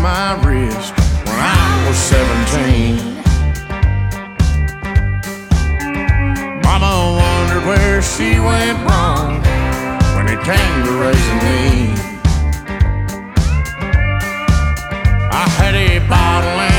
my wrist when I was 17. Mama wondered where she went wrong when it came to raising me. I had a bottle